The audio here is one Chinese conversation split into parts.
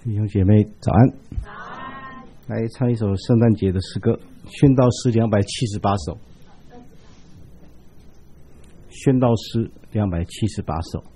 弟兄姐妹早安。来唱一首圣诞节的诗歌，宣道诗278首。宣道诗278首。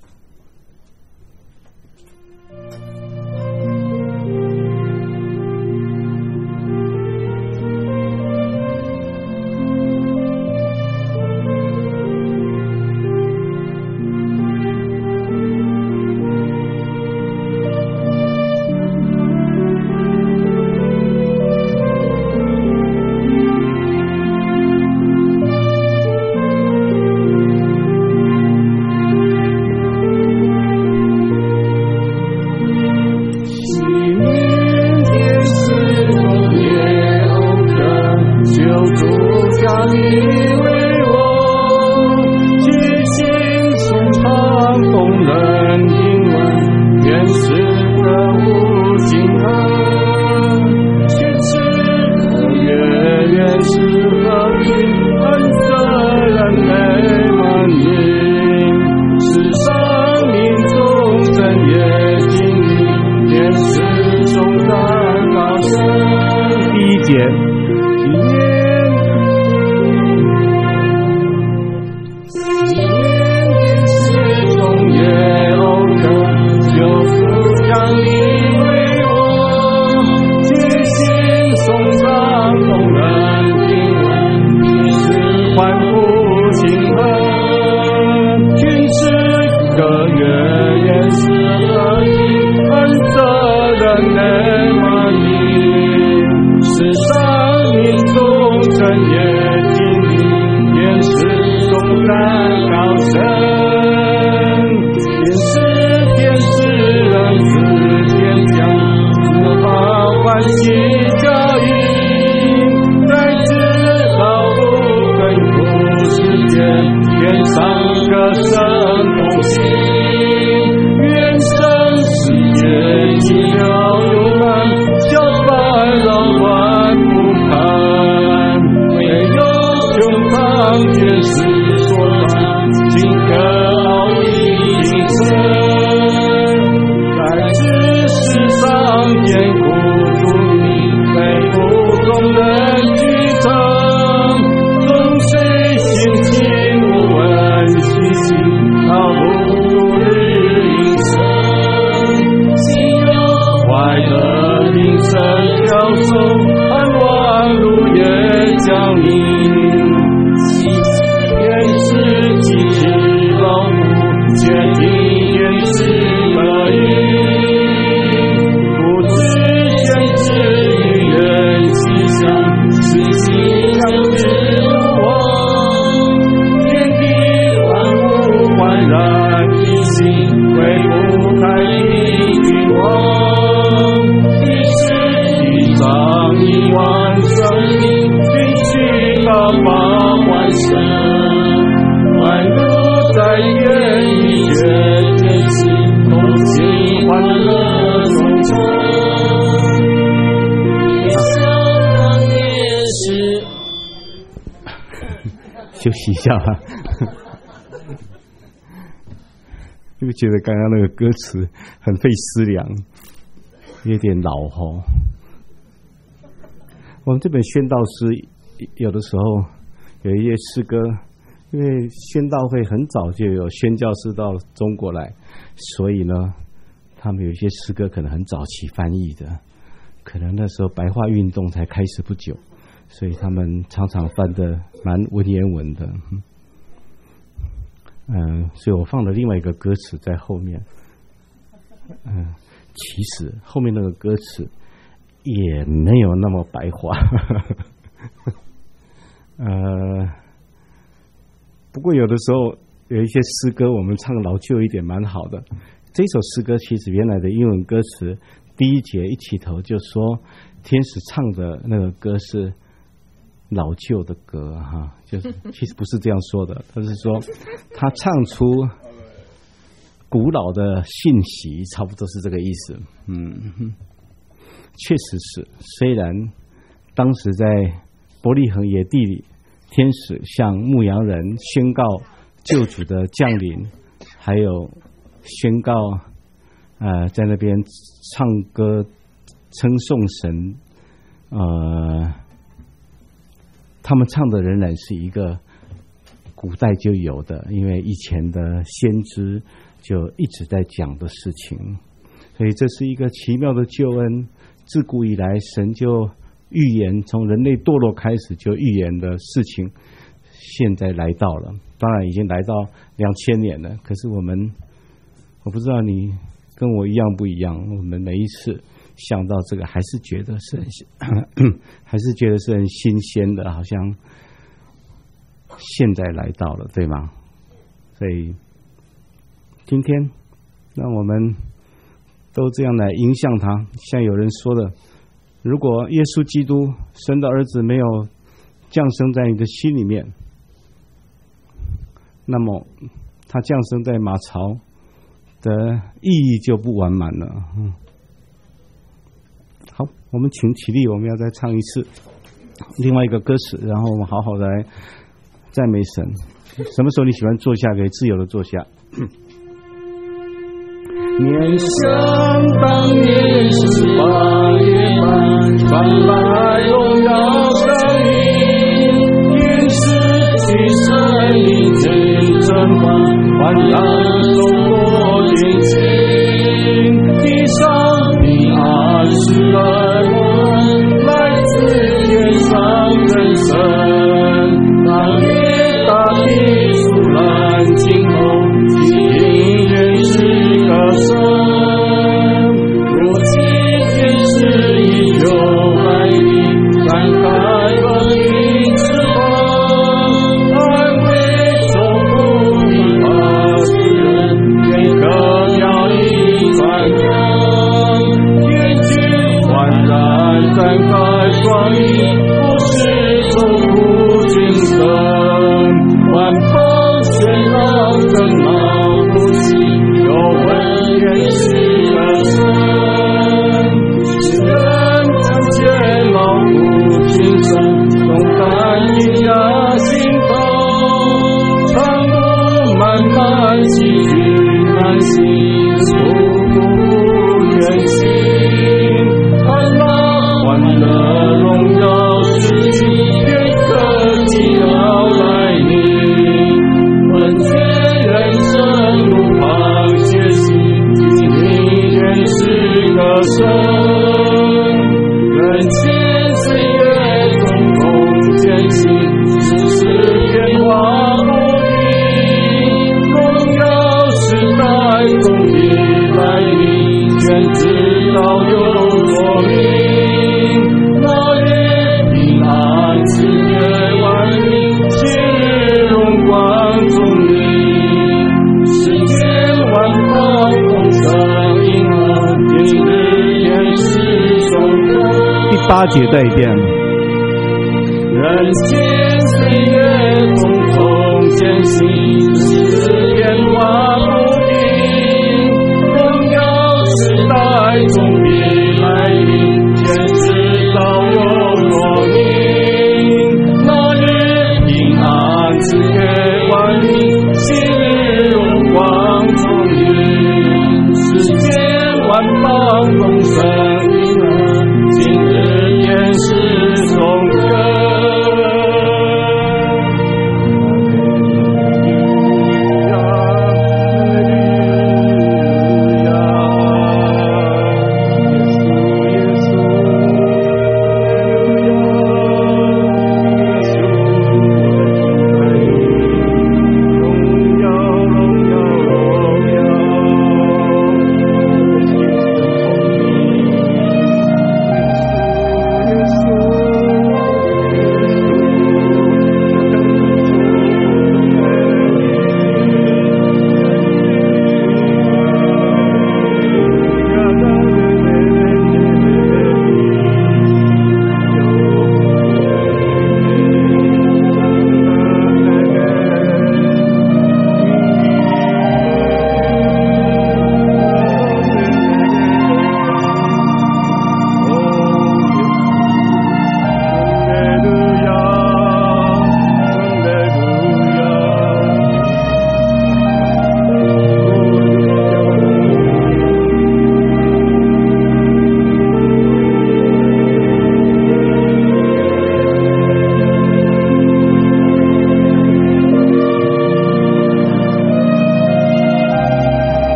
休息一下吧。就觉得刚刚那个歌词很费思量，有点老吼。我们这本宣道诗有的时候有一些诗歌，因为宣道会很早就有宣教士到中国来，所以呢，他们有一些诗歌可能很早期翻译的，可能那时候白话运动才开始不久。所以他们常常翻的蛮文言文的，所以我放了另外一个歌词在后面，其实后面那个歌词也没有那么白话，不过有的时候有一些诗歌我们唱老旧一点蛮好的。这首诗歌其实原来的英文歌词第一节一起头就说，天使唱的那个歌是老旧的歌哈，就是其实不是这样说的，他是说他唱出古老的信息，差不多是这个意思。确实是，虽然当时在伯利恒野地里，天使向牧羊人宣告救主的降临，还有宣告在那边唱歌称颂神，他们唱的仍然是一个古代就有的，因为以前的先知就一直在讲的事情，所以这是一个奇妙的救恩。自古以来，神就预言，从人类堕落开始就预言的事情，现在来到了。当然已经来到2000年了，可是我不知道你跟我一样不一样，我们每一次想到这个，还是觉得是很新鲜的，好像现在来到了，对吗？所以今天让我们都这样来影响他。像有人说的，如果耶稣基督神的儿子没有降生在你的心里面，那么他降生在马槽的意义就不完满了。好，我们请起立，我们要再唱一次另外一个歌词，然后我们好好来赞美神。什么时候你喜欢坐下，可以自由的坐下。 年想当年是8月半，传来荣耀声音，天使去神灵最真欢，欢然走过天晴，地上平安是来我来自天上真神，当年大地肃然静候，今原是歌声，如今天使依旧来临，展开光明之门，安慰受苦的巴比人，愿歌谣已传扬，愿君焕然展开光明，不是受苦精神，万邦喧闹更闹不息，有问原是歌声，世人看见劳苦精神，动感应压心头，长路漫漫崎岖难行，苦不远行，安乐欢乐荣耀世纪，愿科技要来临，本觉人生路旁学习，今原是歌声，人间岁月共同前行，世事变化不定，荣耀时代终必来临，全知道有多明，那日平安赐愿万民，今日荣光中临，世间万方共声应和，今日原是颂歌。 第8节再一遍。 人间岁月共同前行，世事变化不定，荣耀时代终必来临，全知道有多明，那日平安赐给万民，今日荣光中临，世间万邦共声